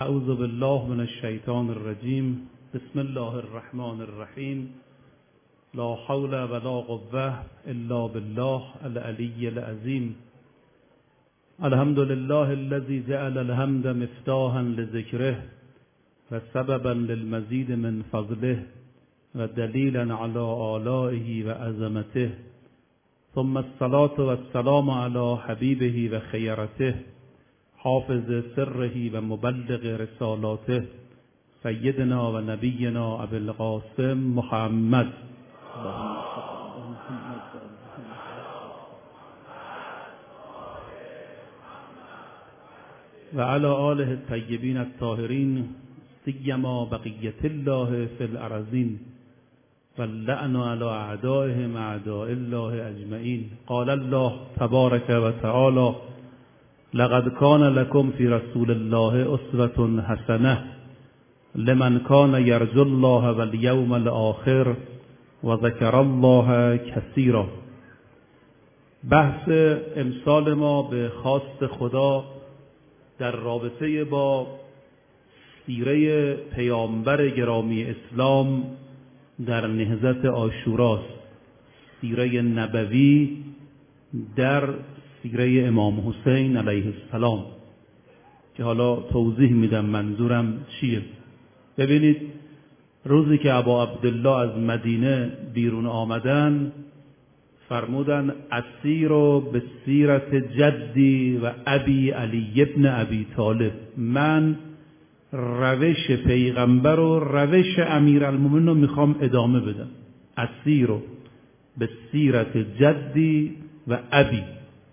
اعوذ بالله من الشیطان الرجیم. بسم الله الرحمن الرحیم. لا حول ولا قوة الا بالله العلی العظیم. الحمد لله الذي جعل الحمد مفتاحا لذکره و سببا للمزید من فضله و دلیلا علی آلائه و عظمته. ثم الصلاة والسلام علی حبیبه و خیرته حافظ سره و مبلغ رسالاته سیدنا و نبینا ابی القاسم محمد و علی آله الطیبین الطاهرین سیما بقیة الله فی الارضین واللعن علی اعدائهم اعداء الله اجمعین. قال الله تبارک و تعالی: لقد كان لكم في رسول الله اسوة حسنة لمن كان يرجو الله واليوم الآخر وذكر الله كثيرا. بحث امسال ما به خواست خدا در رابطه با سیره پیامبر گرامی اسلام در نهضت عاشوراست. سیره نبوی در سیره امام حسین علیه السلام که حالا توضیح میدم منظورم چیه. ببینید، روزی که ابا عبدالله از مدینه بیرون آمدن فرمودن اسیر و به سیرت جدی و ابی علی ابن ابی طالب. من روش پیغمبر و روش امیرالمومنین رو میخوام ادامه بدم. اسیر و به سیرت جدی و ابی.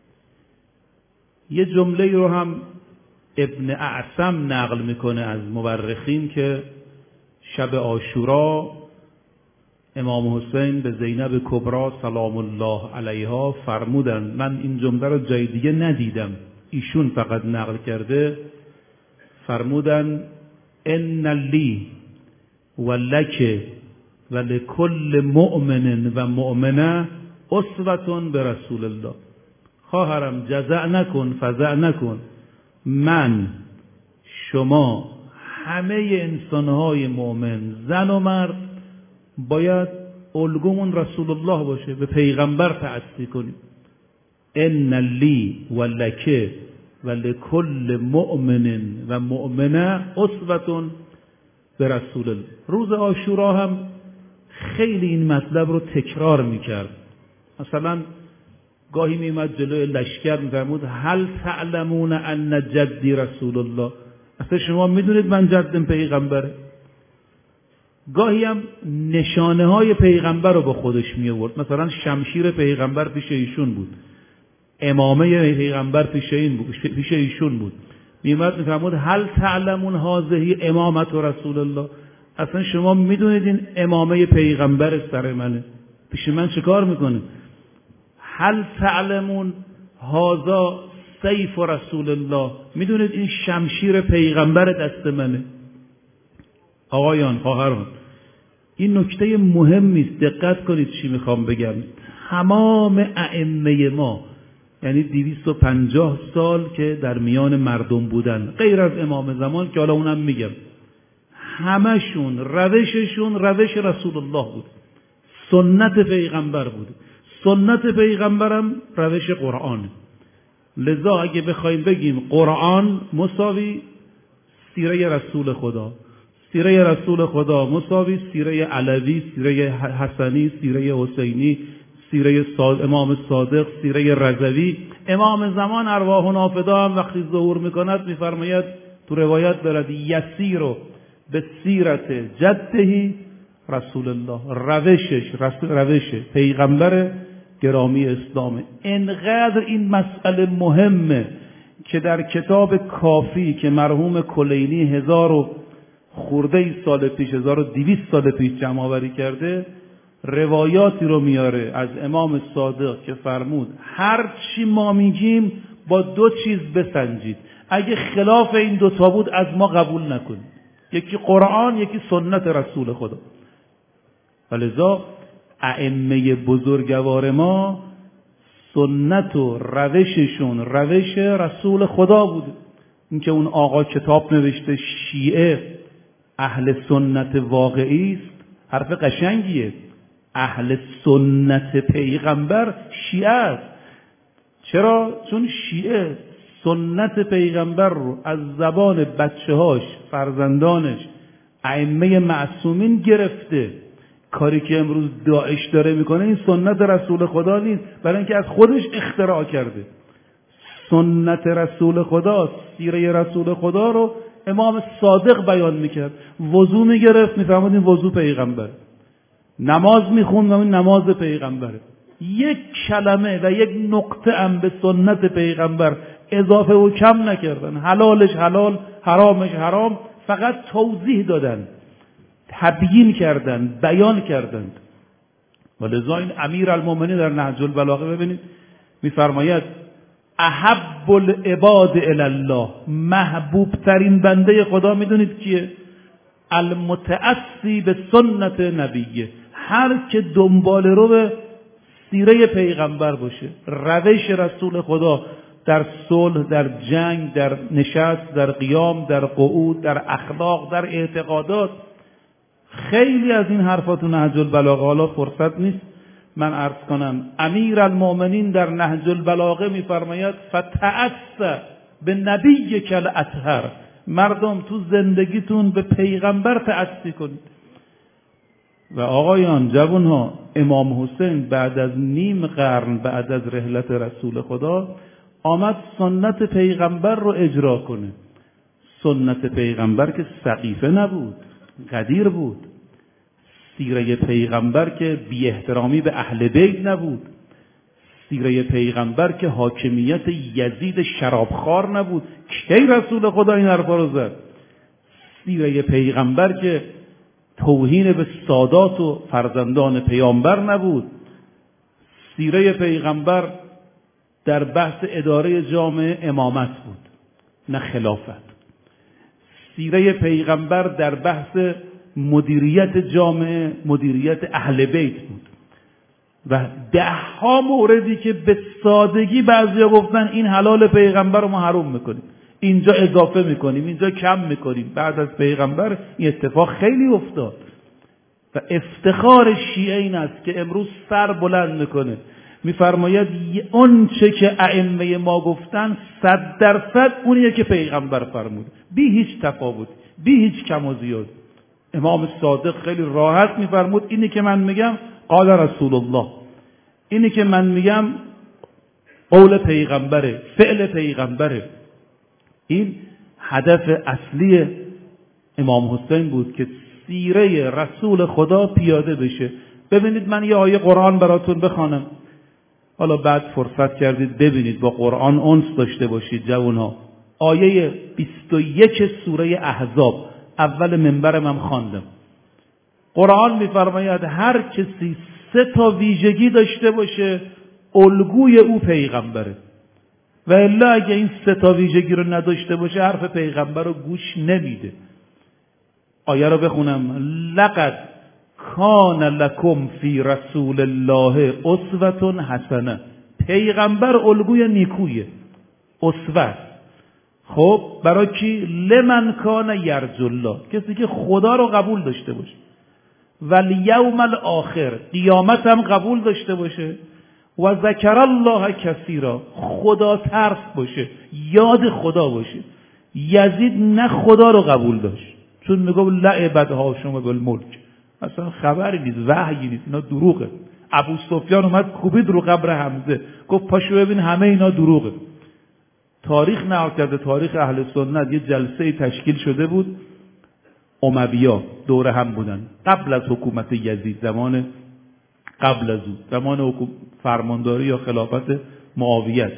یه جمله رو هم ابن اعصم نقل میکنه از مورخین که شب عاشورا امام حسین به زینب کبرا سلام الله علیها فرمودن. من این جمله رو جای دیگه ندیدم، ایشون فقط نقل کرده. فرمودن ان لی و لک و لکل مؤمن و مؤمنه اسوة برسول الله. خواهرم جزع نکن، فزع نکن. من، شما، همه انسانهای مؤمن زن و مرد باید الگومون رسول الله باشه، به پیغمبر تأسی کنیم. ان لی و لک و لکل مؤمن و مؤمنه اسوة برسول الله. روز عاشورا هم خیلی این مطلب رو تکرار میکرد. مثلا گاهی میمد جلوی لشکر میفرمود هل تعلمون ان جدی رسول الله. اصلا شما میدونید من جدم پیغمبره. گاهی هم نشانه های پیغمبر رو با خودش می آورد. مثلا شمشیر پیغمبر پیش ایشون بود، امامه پیغمبر پیش ایشون بود. میمد میفرمود هل تعلمون هذه امامت رسول الله. اصلا شما میدونید این امامه پیغمبر سر منه، پیش من چه کار میکنه. هل تعلمون هذا سیف رسول الله. میدونید این شمشیر پیغمبر دست منه. آقایان، خواهران، این نکته مهمی است، دقت کنید چی میخوام بگم. تمام ائمه ما، یعنی 250 سال که در میان مردم بودن غیر از امام زمان که حالا اونم میگم، همشون روششون روش رسول الله بود، سنت پیغمبر بود. سنت پیغمبرم روش قرآن. لذا اگه بخوایم بگیم قرآن مساوی سیره رسول خدا، سیره رسول خدا مساوی سیره علوی، سیره حسنی، سیره حسینی، سیره امام صادق، سیره رضوی. امام زمان ارواح نافدا هم وقتی ظهور میکند میفرماید، تو روایت دارد یسیر به سیرت جدهی رسول الله. روش پیغمبر گرامی اسلام. انقدر این مسئله مهمه که در کتاب کافی که مرحوم کلینی 1000 خورده سال پیش، 1200 سال پیش جمع آوری کرده، روایاتی رو میاره از امام صادق که فرمود هر چی ما میگیم با 2 چیز بسنجید. اگه خلاف این 2 تا بود از ما قبول نکنید. یکی قرآن، یکی سنت رسول خدا. ولذا ائمه بزرگوار ما سنت و روششون روش رسول خدا بوده. اینکه اون آقا کتاب نوشته شیعه اهل سنت واقعی است، حرف قشنگیه. اهل سنت پیغمبر شیعه است. چرا؟ چون شیعه سنت پیغمبر رو از زبان بچه‌هاش، فرزندانش، ائمه معصومین گرفته. کاری که امروز داعش داره میکنه این سنت رسول خدا نیست، برای اینکه از خودش اختراع کرده. سنت رسول خدا، سیره رسول خدا رو امام صادق بیان میکرد. وضو میگرفت میفهمید این وضو پیغمبر، نماز میخوند این نماز پیغمبره. یک کلمه و یک نقطه هم به سنت پیغمبر اضافه و کم نکردن. حلالش حلال، حرامش حرام، فقط توضیح دادن، تبیین کردن، بیان کردند. ولذا این امیرالمومنین در نهج البلاغه ببینید میفرماید احب العباد الی الله، محبوب ترین بنده خدا میدونید کیه؟ المتأسی به سنت نبیه، هر که دنبال رو به سیره پیغمبر باشه، روش رسول خدا در صلح، در جنگ، در نشست، در قیام، در قعود، در اخلاق، در اعتقادات. خیلی از این حرفات نهج البلاغه، حالا فرصت نیست من عرض کنم. امیرالمومنین در نهج البلاغه میفرماید فتأس به نبی کل اطهر، مردم تو زندگیتون به پیغمبر تأسی کنید. و آقایان، جوانها، امام حسین بعد از نیم قرن بعد از رحلت رسول خدا آمد سنت پیغمبر رو اجرا کنه. سنت پیغمبر که سقیفه نبود، غدیر بود. سیره پیغمبر که بی احترامی به اهل بیت نبود. سیره پیغمبر که حاکمیت یزید شرابخوار نبود. کی رسول خدا این حرفا رو زد؟ سیره پیغمبر که توهین به سادات و فرزندان پیامبر نبود. سیره پیغمبر در بحث اداره جامعه امامت بود، نه خلافت. سیره پیغمبر در بحث مدیریت جامعه، مدیریت اهل بیت بود. و 10 موردی که به سادگی بعضیا گفتن این حلال پیغمبر رو ما حرام میکنیم، اینجا اضافه میکنیم، اینجا کم میکنیم. بعد از پیغمبر این اتفاق خیلی افتاد. و افتخار شیعه این است که امروز سر بلند میکنه، میفرماید اون چه که ائمه ما گفتن 100% اونیه که پیغمبر فرمود، بی هیچ تفاوت، بی هیچ کم و زیاد. امام صادق خیلی راحت میفرمود اینی که من میگم قال رسول الله، اینی که من میگم قول پیغمبره، فعل پیغمبره. این هدف اصلی امام حسین بود که سیره رسول خدا پیاده بشه. ببینید من یه آیه قرآن براتون بخوانم، حالا بعد فرصت کردید ببینید، با قرآن انس داشته باشید جوانها. آیه 21 سوره احزاب، اول منبرم هم خواندم. قرآن میفرماید هر کسی 3 ویژگی داشته باشه الگوی او پیغمبره، و الا اگه این 3 ویژگی رو نداشته باشه حرف پیغمبر رو گوش نمیده. آیه رو بخونم. لقد کان لکم فی رسول الله اسوة حسنه، پیغمبر الگوی نیکویه، اسوه. خب برای کی؟ لمن کان یرجو الله، کسی که خدا رو قبول داشته باشه، والیوم الاخر، قیامت هم قبول داشته باشه، و ذکر الله کثیرا، خدا ترس باشه، یاد خدا باشه. یزید نه خدا رو قبول داشت، چون میگه لعبد هاشم بالملک، اصلا خبری نیست، وحیی نیست، اینا دروغه. ابو سفیان اومد کوبید رو قبر حمزه، گفت پاشو ببین همه اینا دروغه. تاریخ نقل کرده تاریخ اهل سنت، یه جلسه تشکیل شده بود، امویا دور هم بودن قبل از حکومت یزید، زمان قبل از او، زمان فرمانداری یا خلافت معاویه،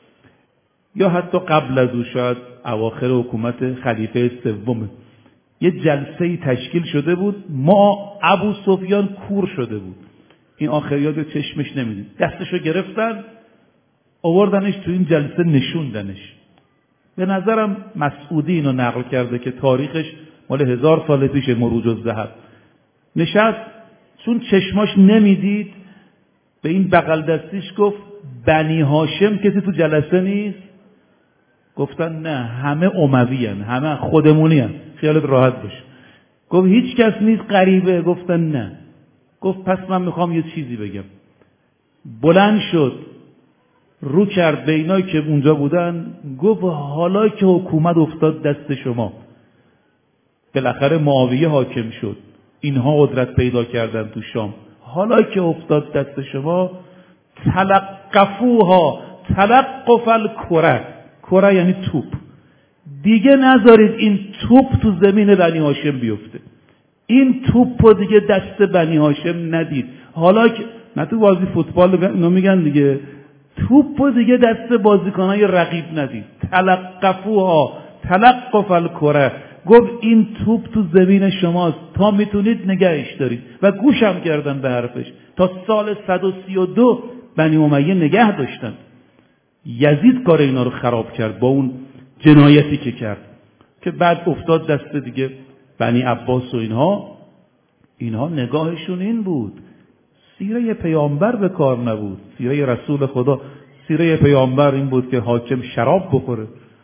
یا حتی قبل از او، شاید اواخر حکومت خلیفه سوم. یه جلسه تشکیل شده بود، ما ابو سفیان کور شده بود، این آخریات چشمش نمیدید، دستشو گرفتن آوردنش تو این جلسه نشوندنش. به نظرم مسعودی اینو نقل کرده که تاریخش مال 1000 سال پیش، مروج الذهب. نشست، چون چشماش نمیدید به این بغل دستیش گفت بنی هاشم کسی تو جلسه نیست؟ گفتن نه، همه اموی هن، همه خودمونی هن، خیالت راحت باشه. گفت هیچ کس نیست غریبه؟ گفتن نه. گفت پس من میخوام یه چیزی بگم. بلند شد رو کرد به اینایی که اونجا بودن، گفت حالا که حکومت افتاد دست شما، بالاخره معاویه حاکم شد، اینها قدرت پیدا کردن تو شام، حالا که افتاد دست شما، تلقفوها تلقف الکره، کره یعنی توپ، دیگه نذارید این توپ تو زمین بنی هاشم بیفته، این توپو دیگه دست بنی هاشم ندید. حالا که نه تو بازی فوتبال اینو میگن دیگه، توپو دیگه دست بازیکنای رقیب ندید. تلقفوها تلقف الکره، گفت این توپ تو زمین شماست، تا میتونید نگهش دارید. و گوشم کردن به حرفش. تا سال 132 بنی امیه نگه داشتن. یزید کار اینا رو خراب کرد با اون جنایتی که کرد، که بعد افتاد دست دیگه بنی عباس و اینها نگاهشون این بود، سیره پیامبر به کار نبود، سیره رسول خدا. سیره پیامبر این بود که حاکم شراب بخوره،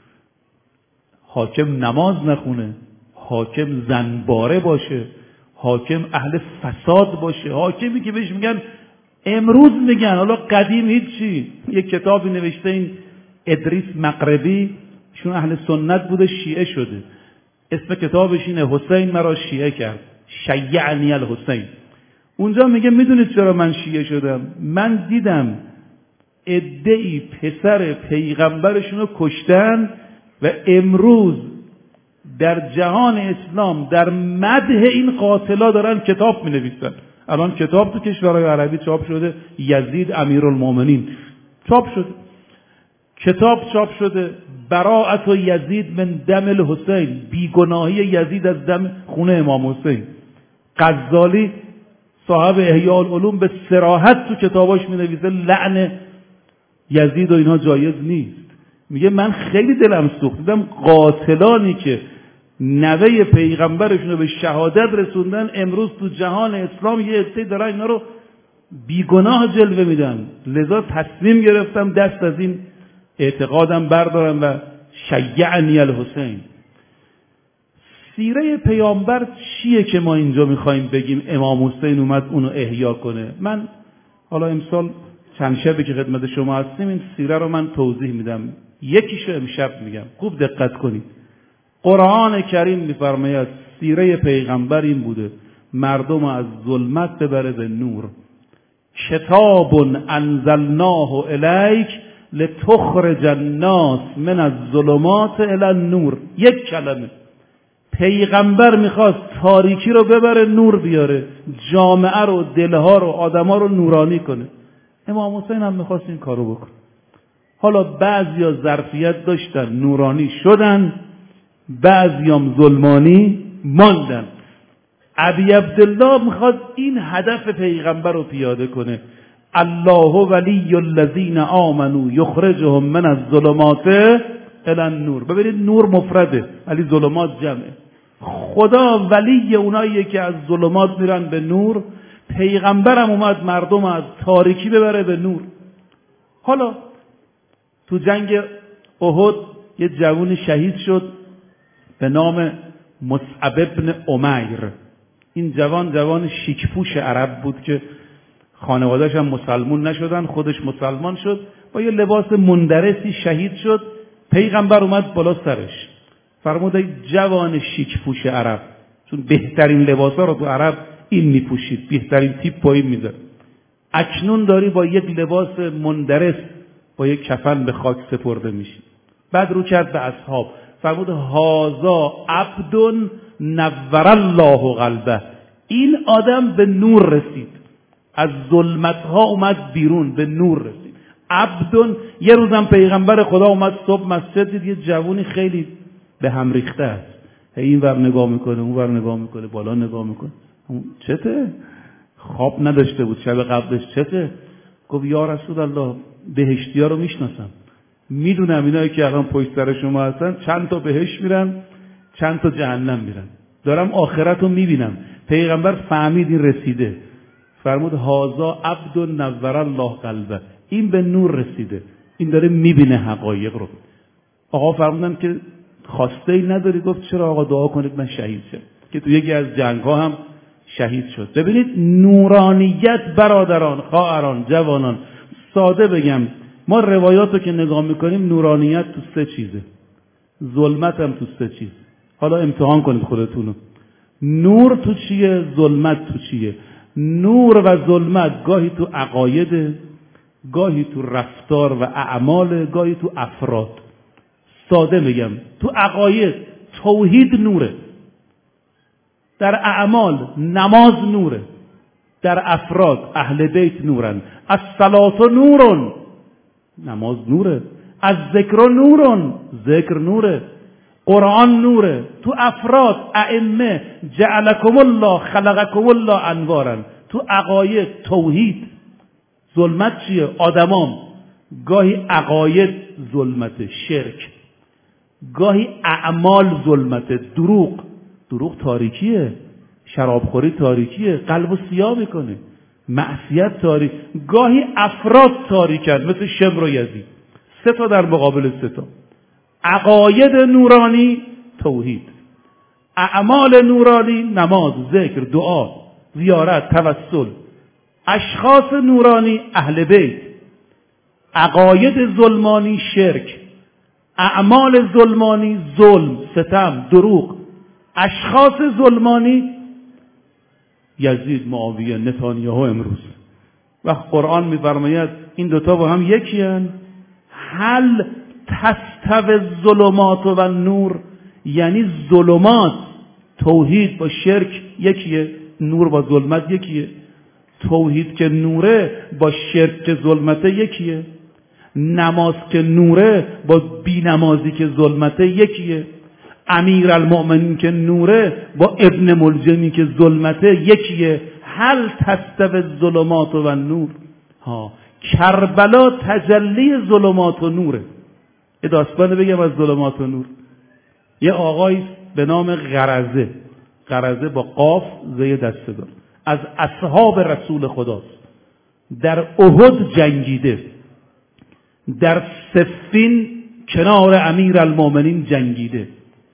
حاکم نماز نخونه، حاکم زنباره باشه، حاکم اهل فساد باشه، حاکمی که بهش میگن امروز میگن، حالا قدیم هیچی. یک کتابی نوشته این ادریس مغربی، چون اهل سنت بوده شیعه شده، اسم کتابش اینه حسین مرا شیعه کرد، شیعنی الحسین. اونجا میگه میدونید چرا من شیعه شدم؟ من دیدم عده‌ای پسر پیغمبرشون رو کشتن و امروز در جهان اسلام در مدح این قاتلا دارن کتاب مینویسن. الان کتاب تو کشورهای عربی چاپ شده، یزید امیرالمومنین چاپ شده، کتاب چاپ شده، براءت و یزید من دم الحسین، بیگناهی یزید از دم خون امام حسین. غزالی صاحب احیاء العلوم به صراحت تو کتاباش مینویسه لعن یزید و اینها جایز نیست. میگه من خیلی دلم سوخت دیدم قاتلانی که نوه پیغمبرشون رو به شهادت رسوندن امروز تو جهان اسلام یه عده دارن اینا رو بیگناه جلوه میدن. لذا تصمیم گرفتم دست از این اعتقادم بردارم و شیعنی الحسین. سیره پیامبر چیه که ما اینجا میخوایم بگیم امام حسین اومد اونو احیا کنه؟ من حالا امسال چند شبی که خدمت شما هستیم این سیره رو من توضیح میدم، یکیشو امشب میگم، خوب دقت کنید. قرآن کریم میفرماید سیره پیغمبر این بوده مردم از ظلمت ببره به نور. کتاب انزلناه الیک لتخرج الناس من الظلمات الی النور. یک کلمه. پیغمبر میخواست تاریکی رو ببره نور بیاره، جامعه رو، دلها رو، آدما رو نورانی کنه. امام حسین هم میخواست این کارو بکنه. حالا بعضیا ظرفیت داشتن نورانی شدن، بعضیام ظلمانی ماندن. ابی عبدالله میخواد این هدف پیغمبر رو پیاده کنه. الله ولی الذین آمنوا یخرجهم من الظلمات الی النور. ببینید نور مفرده ولی ظلمات جمعه. خدا ولی اوناییه که از ظلمات میرن به نور. پیغمبرم اومد مردم از تاریکی ببره به نور. حالا تو جنگ احد یه جوون شهید شد به نام مصعب ابن عمیر. این جوان شیکپوش عرب بود که خانواده‌اش هم مسلمون نشدن، خودش مسلمان شد، با یه لباس مندرسی شهید شد. پیغمبر اومد بالا سرش فرمود ای جوان شیکپوش عرب، چون بهترین لباسا رو تو عرب این میپوشید، بهترین تیپ با این میزد، اکنون داری با یک لباس مندرس با یک کفن به خاک سپرده میشی. بعد رو کرد به اصحاب فرمود هازا عبد نور الله قلبه. این آدم به نور رسید، از ظلمتها اومد بیرون، به نور رسید. عبد. یه روزم پیغمبر خدا اومد صبح مسجد، دید یه جوونی خیلی به هم ریخته است، این ور نگاه میکنه اون ور نگاه میکنه بالا نگاه میکنه. چته؟ خواب نداشته بود شب قبلش. چته؟ گفت یا رسول الله بهشتی ها رو میشناسم، میدونم اینایی که الان پشت سر شما هستن چند تا بهشت میرن چند تا جهنم میرن، دارم آخرت رو میبینم. پیغمبر فهمید این رسیده، فرمود هازا عبد نور الله قلبه. این به نور رسیده، این داره میبینه حقایق رو. آقا فرمودن که خواسته ای نداری؟ گفت چرا آقا، دعا کنید من شهید شم، که تو یکی از جنگ‌ها هم شهید شد. ببینید نورانیت برادران، خواهران، جوانان، ساده بگم ما روایات رو که نگاه میکنیم نورانیت تو 3 چیزه، ظلمت هم تو 3 چیز. حالا امتحان کنید خودتونو، نور تو چیه، ظلمت تو چیه. نور و ظلمت گاهی تو عقاید، گاهی تو رفتار و اعمال، گاهی تو افراد. ساده میگم تو عقاید توحید نوره، در اعمال نماز نوره، در افراد اهل بیت نورن. الصلاة نورن، نماز نوره. از ذکر نورن، ذکر نوره. قرآن نوره. تو افراد ائمه، جعلکم الله خلقکم الله انوارن. تو عقاید توحید. ظلمت چیه؟ آدمام گاهی عقاید ظلمت شرک، گاهی اعمال ظلمت دروغ تاریکیه، شرابخوری تاریکیه، قلبو سیاه میکنه، معصیت تاریک. گاهی افراد تاریکن مثل شمر و یزید. 3 تا در مقابل 3 تا. عقاید نورانی توحید، اعمال نورانی نماز، ذکر، دعا، زیارت، توسل. اشخاص نورانی اهل بیت، عقاید ظلمانی شرک، اعمال ظلمانی ظلم، ستم، دروغ. اشخاص ظلمانی یزید، معاویه، نتانیاهو امروز. و قرآن می‌فرماید این 2 تا با هم یکی هستند. هل تستوی الظلمات و نور، یعنی ظلمات توحید با شرک یکیه، نور با ظلمت یکیه. توحید که نوره با شرک که ظلمت یکیه. نماز که نوره با بینمازی که ظلمت یکیه. امیرالمؤمنین که نوره با ابن ملجمی که ظلمت یکیه. هل تستوی الظلمات و نور. کربلا تجلی ظلمات و نوره. یه داستان بگم از ظلمات و نور. یه آقایی به نام غرضه با قاف زی دسته دار، از اصحاب رسول خداست. در احد جنگیده، در صفین کنار امیرالمؤمنین جنگیده،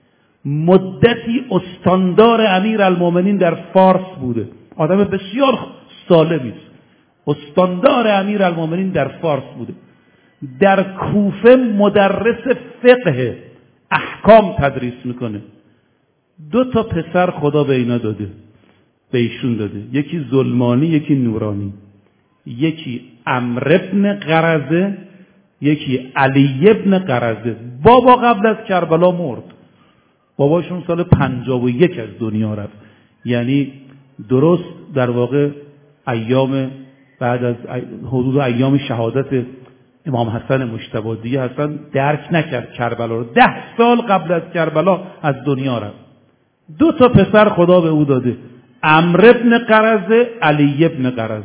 مدتی استاندار امیرالمؤمنین در فارس بوده. آدم بسیار سالمی است. استاندار امیرالمؤمنین در فارس بوده. در کوفه مدرس فقه احکام تدریس میکنه. 2 تا پسر خدا به اینا داده، به ایشون داده. یکی ظلمانی، یکی نورانی. یکی عمرو بن غرضه، یکی علی بن غرضه. بابا قبل از کربلا مرد. باباشون سال 51 از دنیا رفت. یعنی درست در واقع ایام بعد از حدود ایام شهادت امام حسن مجتبی دیگه حسن درک نکرد کربلا رو. 10 سال قبل از کربلا از دنیا رفت. 2 تا پسر خدا به او داده، عمرو بن غرضه، علی بن غرضه.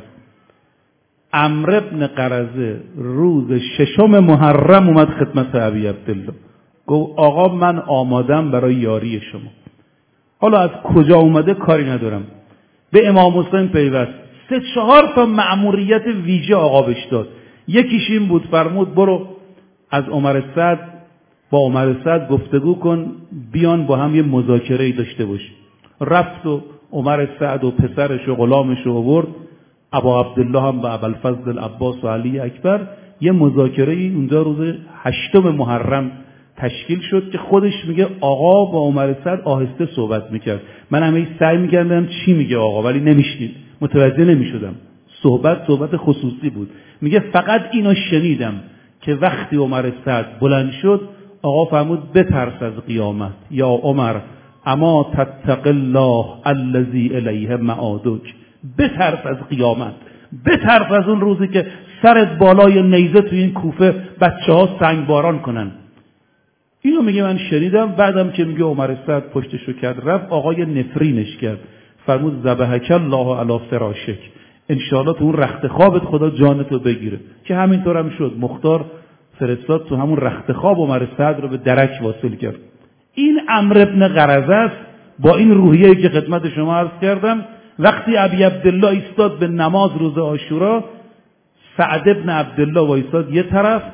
عمرو بن غرضه روز 6 محرم اومد خدمت ابی عبدالله، گفت آقا من آمادم برای یاری شما. حالا از کجا اومده کاری ندارم، به امام حسین پیوست. 3-4 تا مأموریت ویژه آقا بهش داد. یکیش این بود، فرمود برو از عمر سعد با عمر سعد گفتگو کن، بیان با هم یه مذاکره‌ای داشته باش. رفت و عمر سعد و پسرش و غلامش رو آورد، ابا عبدالله هم با ابوالفضل العباس و علی اکبر. یه مذاکره‌ای اونجا روز 8 محرم تشکیل شد که خودش میگه آقا با عمر سعد آهسته صحبت میکرد. من همه سعی میکردم چی میگه آقا، ولی نمیشنید، متوجه نمیشدم. صحبت خصوصی بود. میگه فقط اینو شنیدم که وقتی عمر سعد بلند شد آقا فرمود بترس از قیامت یا عمر، اما تتق الله الذی الیه معادک. بترس از قیامت، بترس از اون روزی که سرت بالای نیزه توی این کوفه بچه‌ها سنگباران کنن. اینو میگه من شنیدم. بعدم که میگه عمر سعد پشتشو کرد رفت، آقای نفرینش کرد، فرمود ذبحک الله علی فراشک، انشاءالله تو اون رخت خوابت خدا جانتو بگیره. که همینطور هم شد. مختار فرستاد تو همون رخت خواب عمر سعد رو به درک واصل کرد. این عمرو بن غرضه است با این روحیه‌ای که خدمت شما عرض کردم. وقتی ابی عبدالله ایستاد به نماز روز عاشورا، سعد بن عبدالله وایساد یه طرف،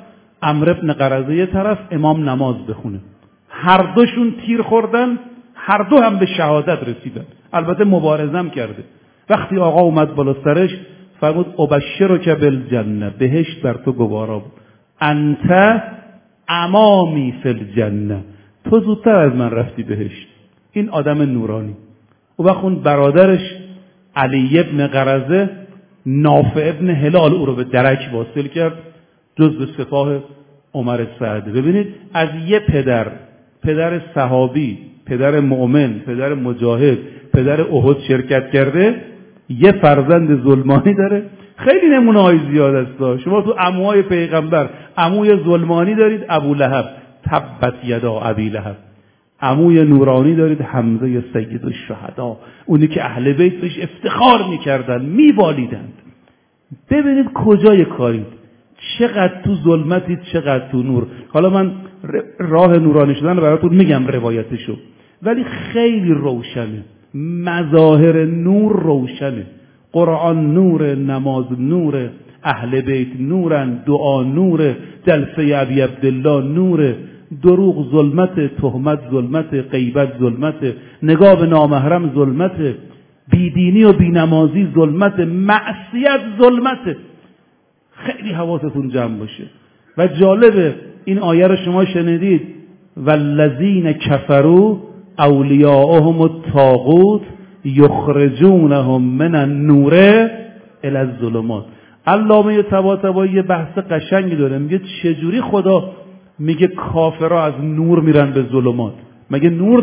عمرو بن قرظه یه طرف، امام نماز بخونه. هر دوشون تیر خوردن، هر دو هم به شهادت رسیدن. البته مبارزه هم کرده. وقتی آقا اومد بالا سرش فرمود ابشرک بالجنه، بهشت بر تو گوارا بود. انت امامی فی الجنه، تو زودتر از من رفتی بهشت. این آدم نورانی. و بخون برادرش علی ابن قرظه، نافع ابن هلال او رو به درک واصل کرد، جزو سپاه عمر سعد. ببینید از یه پدر صحابی، پدر مؤمن، پدر مجاهد، پدر احد شرکت کرده، یه فرزند ظلمانی داره. خیلی نمونه های زیاد است. شما تو عموهای پیغمبر عموی ظلمانی دارید، ابو لهب، تبت یدا ابی لهب. عموی نورانی دارید، حمزه سید الشهدا، اونی که اهل بیت بهش افتخار میکردن، میبالیدند. ببینید کجای کارید، چقدر تو ظلمتید، چقدر تو نور. حالا من راه نورانی شدن براتون میگم روایتشو، ولی خیلی روشنه. مظاهر نور روشنه. قرآن نور، نماز نور، اهل بیت نورن، دعا نور، جلسه ابی عبدالله نور، دروغ ظلمت، تهمت ظلمت، غیبت ظلمت، نگاه به نامحرم ظلمت، بیدینی و بینمازی ظلمت، معصیت ظلمت. خیلی حواستون جمع باشه. و جالبه این آیه رو شما شنیدید، والذین کفروا اولیاءهم الطاغوت یخرجونهم من النور الی الظلمات. علامه طباطبایی بحث قشنگی داره، میگه چجوری خدا میگه کافرها از نور میرن به ظلمات؟ مگه نور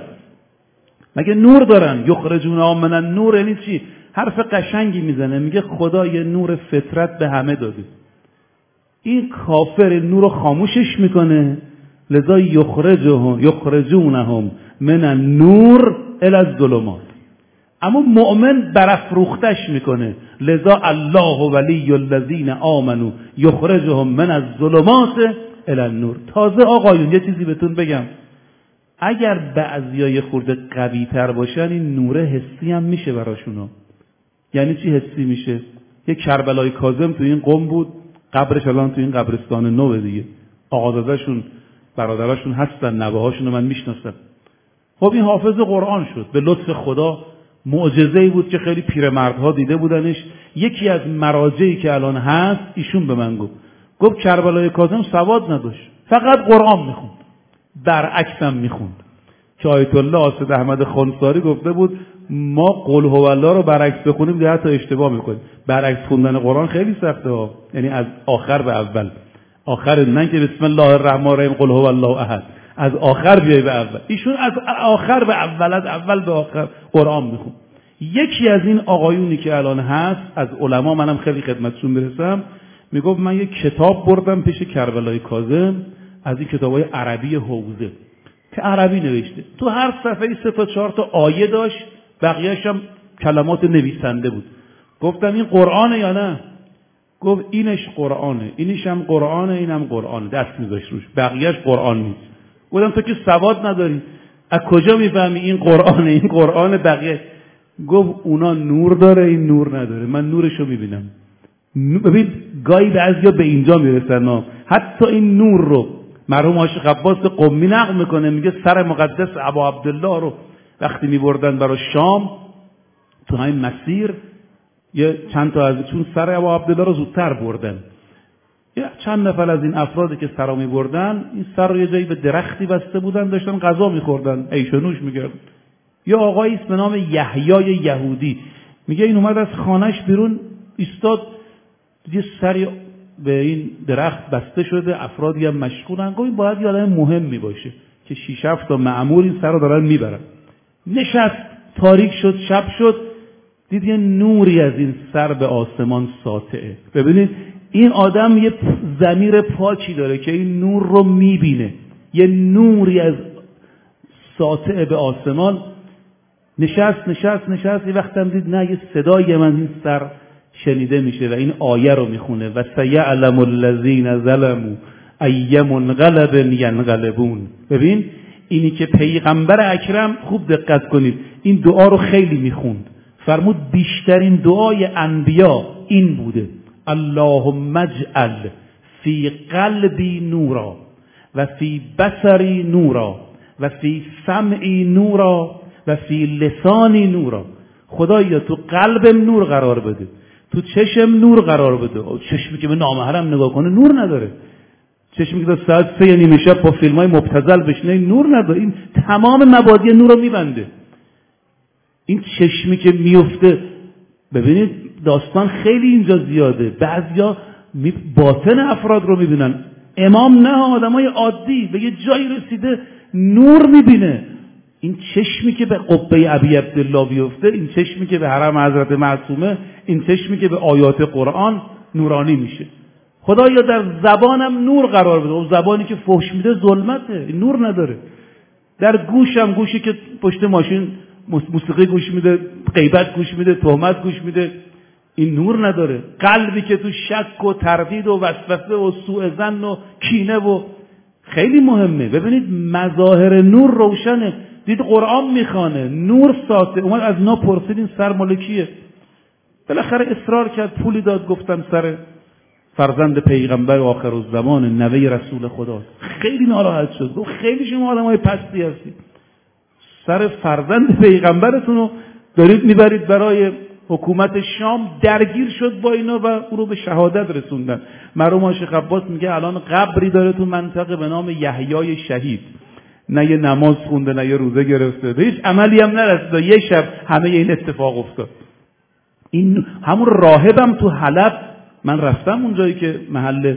دارن؟ یخرجونهم من النور یعنی چی؟ حرف قشنگی میزنه، میگه خدا یه نور فطرت به همه داده. این کافر نور رو خاموشش میکنه، لذا یخرجونهم من النور الی الظلمات. اما مؤمن برافروختش میکنه، لذا الله ولی الذین آمنوا یخرجهم من الظلمات الی النور. تازه آقایون یه چیزی بهتون بگم، اگر بعضیای خورده قوی تر باشن این نور حسی هم میشه براشونا. یعنی چی حسی میشه؟ یه کربلای کاظم تو این قم بود، قبرش الان تو این قبرستان نو دیگه. آقازاده‌شون برادراشون هستن، نوه‌هاشون رو من میشناسم. خب این حافظ قرآن شد به لطف خدا. معجزه‌ای بود که خیلی پیرمردها دیده بودنش. یکی از مراجعی که الان هست ایشون به من گفت کربلای کاظم سواد نداشت، فقط قرآن میخوند، برعکس هم میخوند. که آیت الله اسد احمد خانساری گفته بود ما قل هو الله رو برعکس بخونیم ده تا اشتباه میکنیم. برعکس خوندن قرآن خیلی سخته ها، یعنی از آخر به اول. آخر نه که بسم الله الرحمن الرحیم قل هو الله احد، از آخر بیای به اول. ایشون از آخر به اول، از اول به آخر قرآن میخوند. یکی از این آقایونی که الان هست از علما، منم خیلی خدمتشون برسم، میگفت من یک کتاب بردم پیش کربلای کاظم، از این کتابای عربی حوزه که عربی نوشته، تو هر صفحه‌ای 3 تا 4 تا آیه داشت، بقیه‌اش هم کلمات نویسنده بود. گفتم این قرآنه یا نه؟ گفت اینش قرآنه، اینش هم قرآنه، اینم قرآنه. دست می‌ذاشت روش، بقیه‌اش قرآن نیست. گفتم تو که سواد نداری، از کجا میفهمی این قرآنه این قرآنه بقیه؟ گفت اونا نور داره، این نور نداره، من نورشو میبینم. ببین گاهی بعضیا به اینجا میرسن، حتی این نور رو مرحوم عاشق عباس قمی نقل میکنه، میگه سر مقدس ابا عبدالله رو وقتی میبردن برای شام، تو همین مسیر یه چند تا از چون سر ابا عبدالله رو زودتر بردن، یه چند نفر از این افرادی که سر رو میبردن این سر رو یه جایی به درختی بسته بودن، داشتن غذا میخوردن، عیش و نوش میکردن. یه آقایی به نام یحیای یهودی، میگه این اومد از خانهش بیرون ایستاد، یه سری به این درخت بسته شده، افرادی هم مشغولن. گفت این باید یه آدم مهمی باشه که 6-7 تا مأمور این سر رو دارن میبرن. نشست، تاریک شد، شب شد، دید یه نوری از این سر به آسمان ساطعه. ببینید این آدم یه ضمیر پاکی داره که این نور رو میبینه، یه نوری از ساطعه به آسمان. نشست، یه وقت هم دید نه، یه صدایی من این سر شنیده میشه و این آیه رو میخونه و سیعلم الذین ظلموا ای منقلب ینقلبون. ببین اینی که پیغمبر اکرم، خوب دقت کنید، این دعا رو خیلی میخوند، فرمود بیشترین دعای انبیا این بوده، اللهم اجعل فی قلبی نورا و فی بصری نورا و فی سمعی نورا و فی لسانی نورا. خدایا تو قلبم نور قرار بده، تو چشم نور قرار بده. چشمی که به نامحرم نگاه کنه نور نداره، چشمی که تا ساعت 3 نیم شب با فیلم‌های مبتذل بشینه نور نداره. این تمام مبادی نور رو میبنده. این چشمی که میفته، ببینید داستان خیلی اینجا زیاده. بعضیا باطن افراد رو میبینن، امام نه، آدمای عادی به یه جایی رسیده نور میبینه. این چشمی که به قبه ابی عبدالله بیفته، این چشمی که به حرم حضرت معصومه، این چشمی که به آیات قرآن نورانی میشه. خدایا در زبانم نور قرار بده. اون زبانی که فحش میده ظلمته، نور نداره. در گوشم، گوشی که پشت ماشین موسیقی گوش میده، غیبت گوش میده، تهمت گوش میده، این نور نداره. قلبی که تو شک و تردید و وسوسه و سوء ظن و کینه و خیلی مهمه. ببینید مظاهر نور روشنه. دید قرآن میخوانه، نور ساته. اومد از نا پرسید این سر مال کیه؟ بالاخره اصرار کرد، پولی داد، گفتم سر فرزند پیغمبر آخرالزمان، نوه رسول خداست. خیلی ناراحت شد، گفت خیلی شما آدمای پستی هستید، سر فرزند پیغمبرتون رو دارید میبرید برای حکومت شام. درگیر شد با اینا و او رو به شهادت رسوندن. مرحوم شیخ عباس میگه الان قبری داره تو منطقه به نام یحیای شهید، نه یه نماز خونده نه یه روزه گرفته، به هیچ عملی هم نرسید. یه شب همه این اتفاق افتاد. این همون راهبم تو حلب، من رفتم اونجایی که محل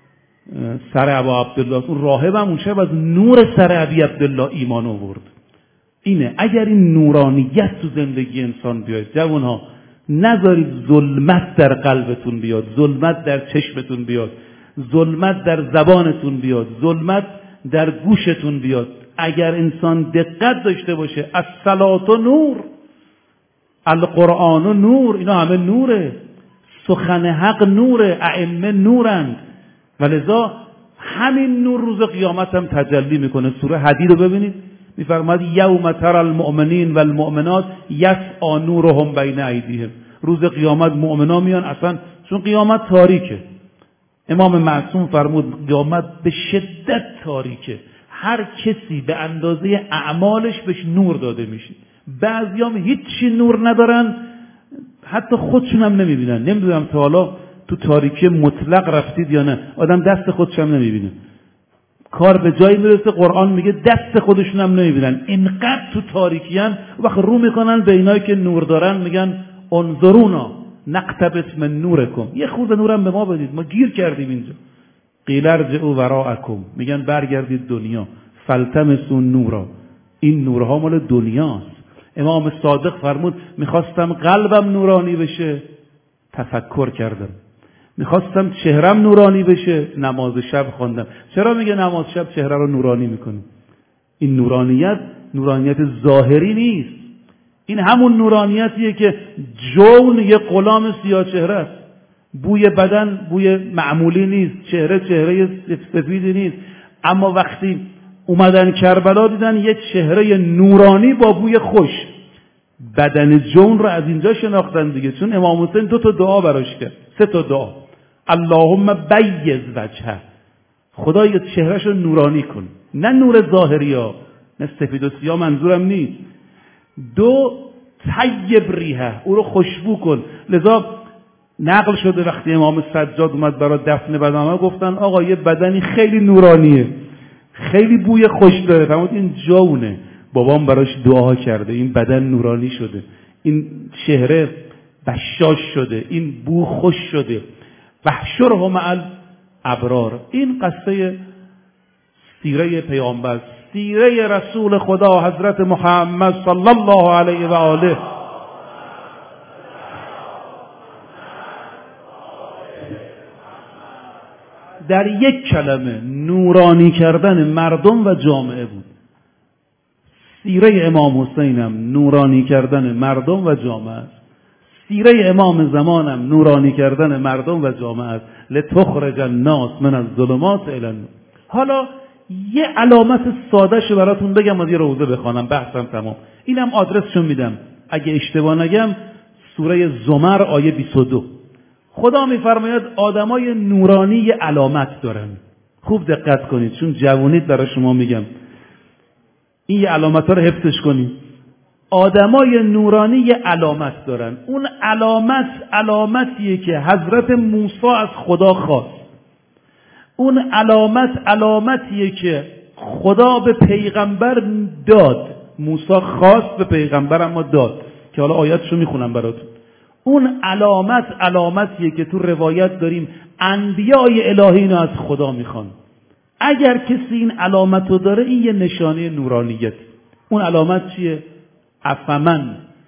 سر ابا عبدالله، اون راهبم اون شب از نور سر ابی عبدالله ایمان آورد. اینه اگر این نورانیت تو زندگی انسان بیاد، جوانها نذارید ظلمت در قلبتون بیاد، ظلمت در چشمتون بیاد، ظلمت در زبانتون بیاد، ظلمت در گوشتون بیاد. اگر انسان دقت داشته باشه، الصلاة نور، القرآن نور، اینا همه نوره، سخن حق نوره، ائمه نورند، ولذا همین نور روز قیامت هم تجلی میکنه. سوره حدید رو ببینید، میفرماد یوم تری المؤمنین و المؤمنات یسعی نورهم بین ایدیهم. روز قیامت مؤمنا میان، اصلا چون قیامت تاریکه. امام معصوم فرمود قیامت به شدت تاریکه، هر کسی به اندازه اعمالش بهش نور داده میشه. بعضیام هیچی نور ندارن، حتی خودشون هم نمیبینن. نمیدونم تا حالا تو تاریکی مطلق رفتید یا نه، آدم دست خودش هم نمیبینه. کار به جایی میرسه قرآن میگه دست خودشون هم نمیبینن، اینقدر تو تاریکی ان. وقت رو میکنن به اینایی که نور دارن، میگن انظرونا نقتبس من نورکم، یه خورده نورم به ما بدید، ما گیر کردیم اینجا. قیل ارجعوا وراءکم، میگن برگردید دنیا. فالتمسوا نورا، این نورها مال دنیاست. امام صادق فرمود میخواستم قلبم نورانی بشه، تفکر کردم. میخواستم چهرم نورانی بشه، نماز شب خواندم. چرا میگه نماز شب چهره رو نورانی میکنه؟ این نورانیت ظاهری نیست. این همون نورانیتیه که جون یه غلام سیاه چهره است. بوی بدن بوی معمولی نیست، چهره سفیدی نیست. اما وقتی اومدن کربلا دیدن یه چهره نورانی با بوی خوش، بدن جون رو از اینجا شناختن دیگه. چون امام حسین 2 تا دعا براش کرد، 3 تا دعا. اللهم بیض وجهه، خدایا چهرهش رو نورانی کن، نه نور ظاهری ها، نه سفید و سیاه منظورم نیست. 2 طیب ریحه، او رو خوشبو کن. لذا نقل شده وقتی امام سجاد اومد برای دفن بدن، گفتن آقا یه بدنی خیلی نورانیه، خیلی بوی خوش داره، فرمود این جونه. بابام براش دعا کرده، این بدن نورانی شده، این چهره بشاش شده، این بو خوش شده. وحشره مع الابرار. این قصه سیره پیامبر، سیره رسول خدا حضرت محمد صلی الله علیه و آله. در یک کلمه نورانی کردن مردم و جامعه بود. سیره امام حسینم نورانی کردن مردم و جامعه است. سیره امام زمانم نورانی کردن مردم و جامعه است. لتخرج الناس من الظلمات الی النور. حالا یه علامت ساده شو براتون بگم، از یه روزه بخوانم، بحثم تمام. اینم آدرسشو میدم، اگه اشتباه نگم سوره زمر آیه 22. خدا میفرماید آدمای نورانی علامت دارن. خوب دقت کنید چون جوونید برای شما میگم، این علامت ها رو حفظش کنید. آدمای نورانی علامت دارن. اون علامتیه که حضرت موسی از خدا خواست. اون علامتیه که خدا به پیغمبر داد. موسی خواست به پیغمبر اما داد که حالا آیاتشو میخونم براتون. اون علامتیه که تو روایت داریم انبیای الهی اینو از خدا میخوان. اگر کسی این علامتو داره این یه نشانه نورانیت. اون علامت چیه؟ افمن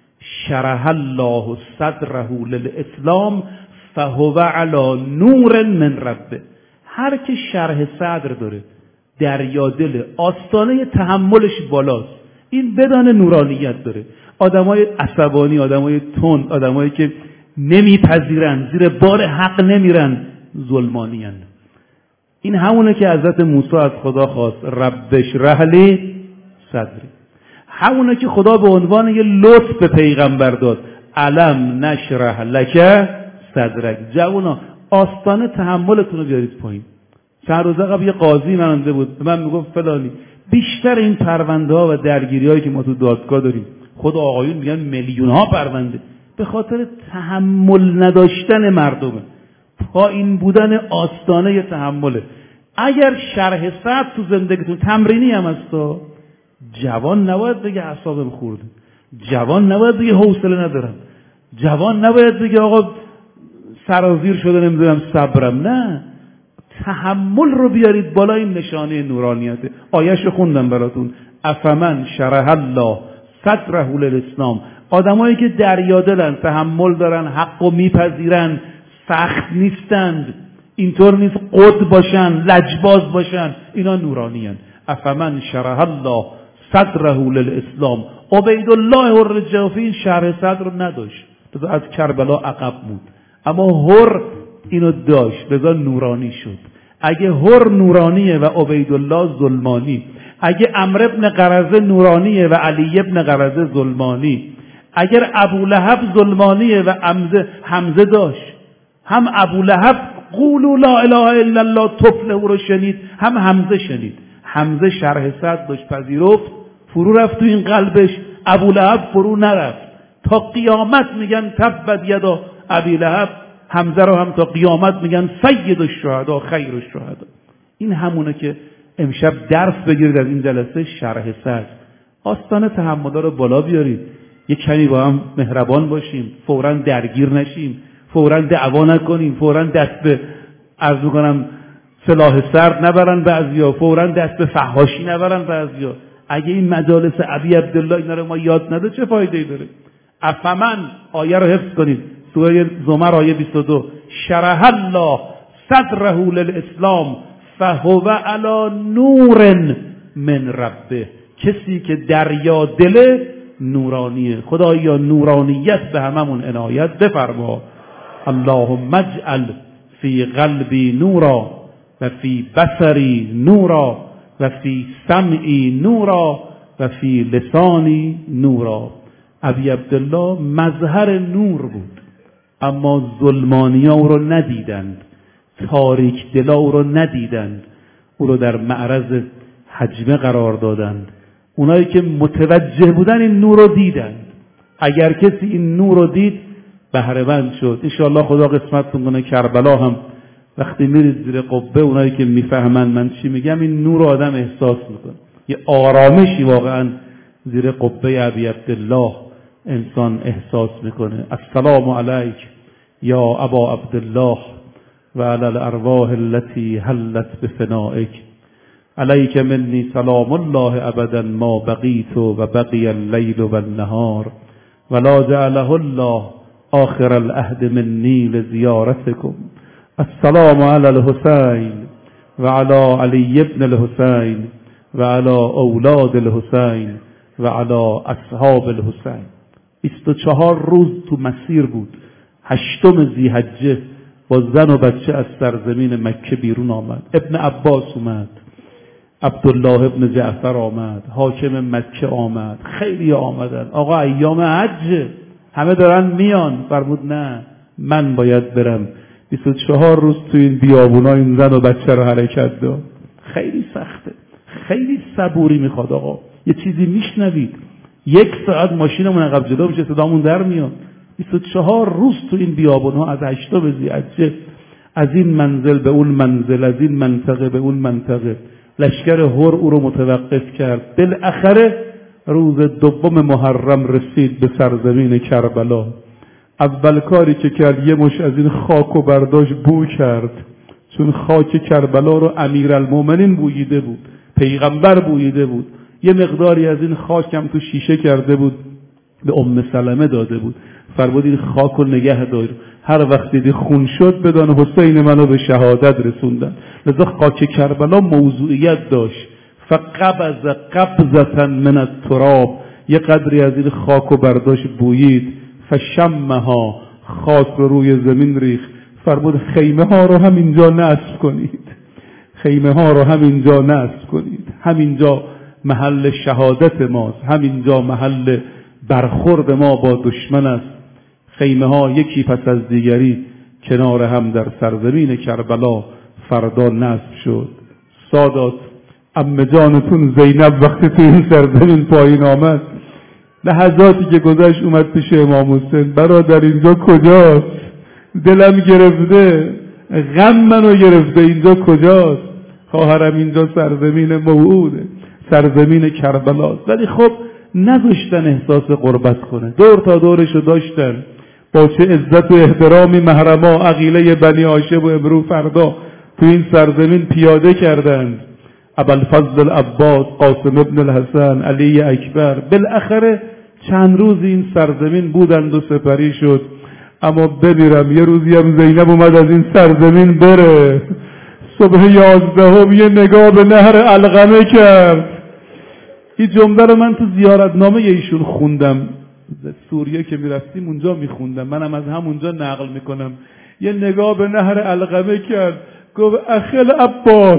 شرح الله صدره للاسلام فهو علی نور من ربه. هر که شرح صدر داره، دریا دل، آستانه تحملش بالاست، این بدان نورانیت داره. آدمای عصبانی، آدمای تند، آدمایی که نمیپذیرن، زیر بار حق نمیرن، ظلمانیان. این همونه که حضرت موسی از خدا خواست، رب اشرح لی صدری. همونه که خدا به عنوان یه لطف به پیغمبر داد، الم نشرح لک صدرک. جوونا آستانه تحملتون رو بیارید پایین. چند روز قبل یه قاضی مننده بود، من میگفت فلانی بیشتر این پرونده ها و درگیری هایی که ما تو دادگاه داریم، خود آقایون میگن میلیون ها پرونده، به خاطر تحمل نداشتن مردمه. پایین بودن آستانه تحمله. اگر شرح صدر تو زندگیتون تمرینی هم هست، جوان نباید بگه اعصابم خورده، جوان نباید بگه حوصله ندارم، جوان نباید بگه آقا سرازیر شده نمیدونم صبرم. نه، تحمل رو بیارید بالا. این نشانه نورانیته. آیه‌شو خوندم براتون. افمن شرح الله صدره للاسلام. آدمایی که دریادلن، تحمل دارن، حقو میپذیرن، سخت نیستند، اینطور نیست قد باشن، لجباز باشن، اینا نورانیان. افمن شرح الله صدره للاسلام. عبیدالله الرجافی این شرح صدر رو نداشت، تو از کربلا عقب بود، اما هر اینو داشت، لذا نورانی شد. اگه هر نورانیه و عبیدالله ظلمانی، اگه عمرو بن قرظه نورانیه و علی بن قرظه ظلمانی، اگر ابولهب ظلمانیه و حمزه داشت، هم ابولهب قولوا لا اله الا الله تفلحوا رو شنید، هم حمزه شنید. حمزه شرح صدر داشت، پذیرفت، فرو رفت تو این قلبش. ابولهب فرو نرفت. تا قیامت میگن تبت یدا ابی لهب. حمزه رو هم تا قیامت میگن سید الشهدا خیر الشهدا. این همونه که امشب درس بگیرید از این جلسه، شرح صدر. آستانه تحمل رو بالا بیارید، یک کمی با هم مهربان باشیم، فوراً درگیر نشیم، فوراً دعوا نکنیم، فوراً دست به عرض می‌کنم سلاح سرد نبرن بعضیا، فوراً دست به فحاشی نبرن بعضیا. اگه این مجالس ابی عبدالله اینا رو ما یاد نده چه فایده‌ای داره؟ افمن، آیه رو حفظ کنید، سوره زمر آیه 22. شرح الله صدره للاسلام فهو علی نور من ربه. کسی که دریا دل نورانیه. خدایا نورانیت به هممون عنایت بفرما. اللهم اجعل فی قلبی نورا و فی بصری نورا و فی سمعی نورا و فی لسانی نورا. ابی عبدالله مظهر نور بود، اما ظلمانی ها او رو ندیدند، تاریک دلا او رو ندیدند، او رو در معرض حجمه قرار دادند. اونایی که متوجه بودن این نور رو دیدند. اگر کسی این نور رو دید بهره‌مند شد. انشاءالله خدا قسمتتون کنه کربلا هم وقتی میرید زیر قبه، اونایی که میفهمن من چی میگم، این نور آدم احساس میکنه. یه آرامشی واقعا زیر قبه ابی عبدالله انسان احساس میکنه. السلام علیک یا ابا عبدالله و علی الارواح التي حلت بفنائک. علیک منی سلام الله ابدا ما بقیت و بقی اللیل و النهار ولا جعله الله آخر العهد منی لزیارتکم. السلام علی الحسین و علی علی ابن الحسین و علی اولاد الحسین و علی اصحاب الحسین. 24 روز تو مسیر بود. 8 ذی‌حجه با زن و بچه از سرزمین مکه بیرون آمد. ابن عباس اومد، عبدالله ابن جعفر آمد، حاکم مکه آمد، خیلی آمدن. آقا ایام حج همه دارن میان. فرمود نه، من باید برم 24 روز تو این بیابونا این زن و بچه رو حرکت داد. خیلی سخته، خیلی صبوری میخواد آقا. یه چیزی میشنوید 1 ساعت ماشینمون عقب جلو میشه، صدامون در میاد. 24 روز تو این بیابونها از 8 به ذی‌حجه، از این منزل به اون منزل، از این منطقه به اون منطقه. لشکر هور او رو متوقف کرد. بالاخره روز 2 محرم رسید به سرزمین کربلا. اول کاری که کرد یه مش از این خاک و برداشت بو کرد، چون خاک کربلا رو امیرالمومنین بوییده بود، پیغمبر بوییده بود. یه مقداری از این خاک هم تو شیشه کرده بود، به ام سلمه داده بود. فرمود این خاک رو نگه دار، هر وقت دیدی خون شد بدان حسین منو به شهادت رسوندن. لذا خاک کربلا موضوعیت داشت. فقبض قبضة من التراب، یه قدری از این خاک رو برداشت بویید. فشمها، خاک رو روی زمین ریخت. فرمود خیمه ها رو همینجا نصب کنید، خیمه ها رو همینجا نصب کنید. همینجا محل شهادت ماست، همینجا محل برخورد ما با دشمن است. خیمه ها یکی پس از دیگری کنار هم در سرزمین کربلا فردا نصب شد. سادات، عمه جانتون زینب وقتی تو این سرزمین پایین آمد، لحظاتی که گذشت اومد پیش امام حسین، برادر اینجا کجاست؟ دلم گرفته، غم منو گرفته، اینجا کجاست؟ خواهرم اینجا سرزمین موعوده، سرزمین کربلاست. ولی خب نذاشتن احساس غربت کنه، دور تا دورشو داشتن. با چه عزت و احترامی محرما عقیله بنی هاشم و امرو فردا تو این سرزمین پیاده کردند. ابوالفضل العباس، قاسم ابن الحسن، علی اکبر، بالاخره چند روز این سرزمین بودند و سپری شد. اما بمیرم یه روزی هم زینب اومد از این سرزمین بره. صبح 11 یه نگاه به نهر علقمه کرد. این جمله رو من تو زیارتنامه ایشون خوندم، سوریه که میرفتیم اونجا میخوندم، منم از همونجا نقل میکنم. یه نگاه به نهر علقمه کرد، گفت اخل عباس،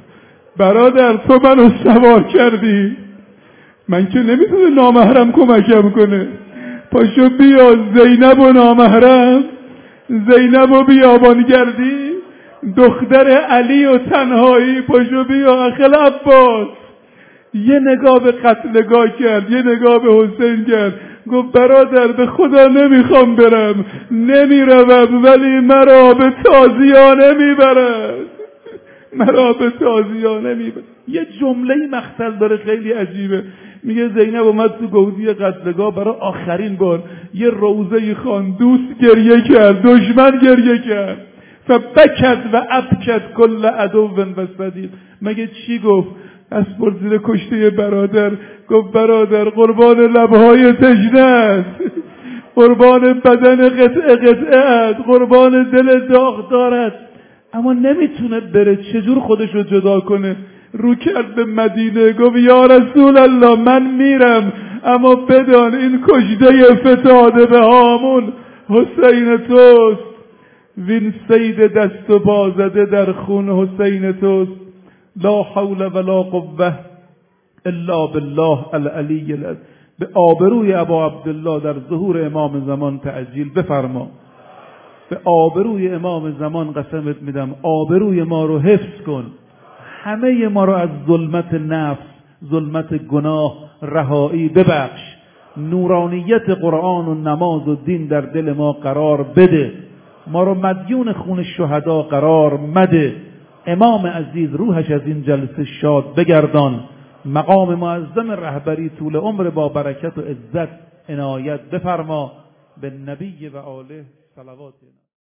برادر تو منو سوار کردی، من که نمیتونه نامحرم کمکم کنه، پاشو بیا زینب و نامحرم، زینب و بیابان گردی، دختر علی و تنهایی، پاشو بیا اخل عباس. یه نگاه به قتلگاه کرد، یه نگاه به حسین کرد، گفت برادر به خدا نمیخوام برم، نمیروم، ولی مرا به تازیانه میبرد، مرا به تازیانه میبرد. یه جمله مقتل داره خیلی عجیبه، میگه زینب اومد تو گودی قتلگاه برای آخرین بار یه روزه خوان، دوست گریه کرد، دشمن گریه کرد. فبکت و ابکت کل عدو و صدیق. مگه چی گفت؟ اسپر زیر کشته برادر، گفت برادر قربان لبهای تشنه، قربان بدن قطعه قطعه، قربان دل داغ دارد. اما نمیتونه بره، چجور خودش رو جدا کنه؟ رو کرد به مدینه، گفت یا رسول الله من میرم، اما بدان این کشته فتاده به هامون حسین توست، وین سید دست و پا زده در خون حسین توست. لا حول ولا قوه الا بالله العلی العظیم. به آبروی ابا عبدالله در ظهور امام زمان تعجیل بفرما. به آبروی امام زمان قسمت میدم، آبروی ما رو حفظ کن، همه ما رو از ظلمت نفس، ظلمت گناه رهایی ببخش، نورانیت قرآن و نماز و دین در دل ما قرار بده، ما رو مدیون خون شهدا قرار مده. امام عزیز روحش از این جلسه شاد بگردان، مقام معظم رهبری طول عمر با برکت و عزت عنایت بفرما. به نبی و آله صلوات.